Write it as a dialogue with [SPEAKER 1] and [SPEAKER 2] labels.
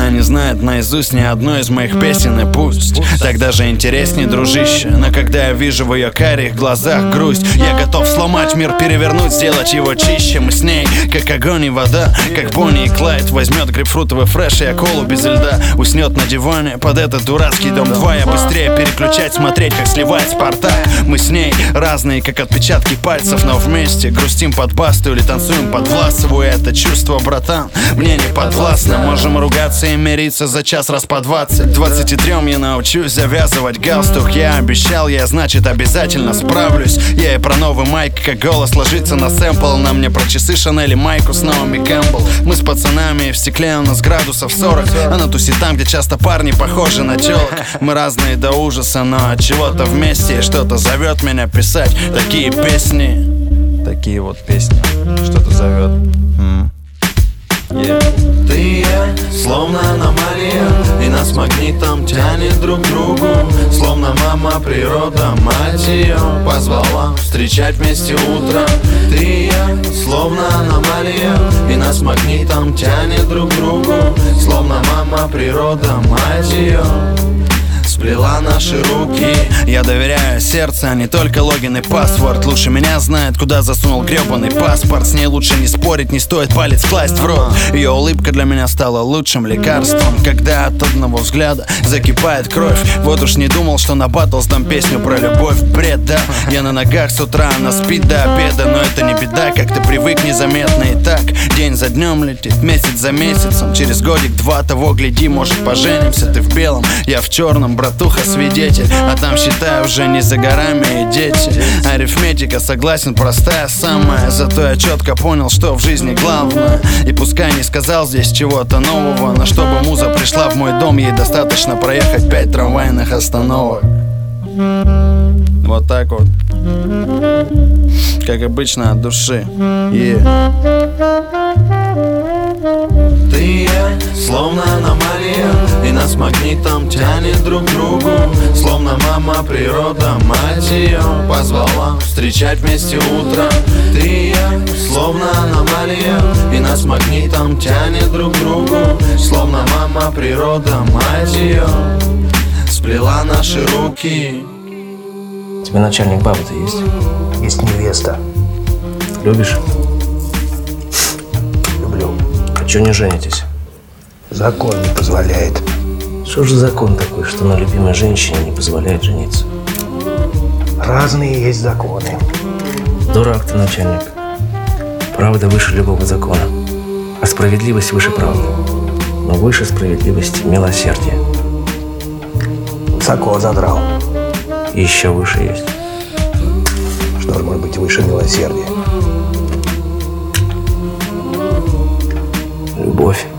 [SPEAKER 1] она не знает наизусть ни одной из моих песен. И пусть так даже интереснее, дружище. Но когда я вижу в ее карих глазах грусть, я готов сломать мир, перевернуть, сделать его чище. Мы с ней как огонь и вода, как Бонни и Клайд. Возьмет грейпфрутовый фреш, и я колу без льда. Уснет на диване под этот дурацкий дом 2. Я быстрее переключать, смотреть, как сливает Спартак. Мы с ней разные, как отпечатки пальцев, но вместе грустим под басту или танцуем под Власову. И это чувство, братан, мне не подвластно. Можем ругаться и мириться за час раз по 20. 23 я научусь завязывать галстук. Я обещал, я значит обязательно справлюсь. Я и про новый майк, как голос ложится на сэмпл. На мне про часы Шанель и майку с Наоми Кэмпбелл. Мы с пацанами в стекле, у нас градусов 40. Она тусит там, где часто парни похожи на тёлок. Мы разные до ужаса, но от чего-то вместе. И что-то зовет меня писать такие песни. Такие вот песни. Что-то зовет.
[SPEAKER 2] Ты и я, словно аномалия, и нас магнитом тянет друг к другу. Словно мама природа, мать ее позвала встречать вместе утро. Ты и я, словно аномалия, и нас магнитом тянет друг к другу. Словно мама природа, мать ее сплела наши руки.
[SPEAKER 1] Я доверяю сердцу, а не только логин и паспорт. Лучше меня знает, куда засунул гребаный паспорт. С ней лучше не спорить, не стоит палец класть в рот. Ее улыбка для меня стала лучшим лекарством. Когда от одного взгляда закипает кровь. Вот уж не думал, что на батл сдам песню про любовь. Бред, да? Я на ногах с утра, она спит до обеда. Но это не беда, как-то привык незаметно. И так день за днем летит, месяц за месяцем. Через годик-два того гляди, может поженимся. Ты в белом, я в черном, братуха свидетель. А там, считай, уже не за горами и дети. Арифметика, согласен, простая самая. Зато я четко понял, что в жизни главное. И пускай не сказал здесь чего-то нового, но чтобы муза пришла в мой дом, ей достаточно проехать 5 трамвайных остановок. Вот так вот. Как обычно, от души.
[SPEAKER 2] Ты и я, словно аномалия, и нас магнитом тянет друг к другу. Словно мама природа, мать ее позвала встречать вместе утро. Ты и я, словно аномалия, и нас магнитом тянет друг к другу. Словно мама природа, мать ее сплела наши руки.
[SPEAKER 3] У тебя начальник баба-то есть?
[SPEAKER 4] Есть невеста.
[SPEAKER 3] Любишь?
[SPEAKER 4] Люблю.
[SPEAKER 3] А чё не женитесь?
[SPEAKER 4] Закон не позволяет.
[SPEAKER 3] Что же закон такой, что на любимой женщине не позволяет жениться?
[SPEAKER 4] Разные есть законы.
[SPEAKER 3] Дурак ты, начальник. Правда выше любого закона, а справедливость выше правды. Но выше справедливости милосердие.
[SPEAKER 4] Высоко задрал.
[SPEAKER 3] И еще выше есть.
[SPEAKER 4] Что же может быть выше милосердия?
[SPEAKER 3] Любовь.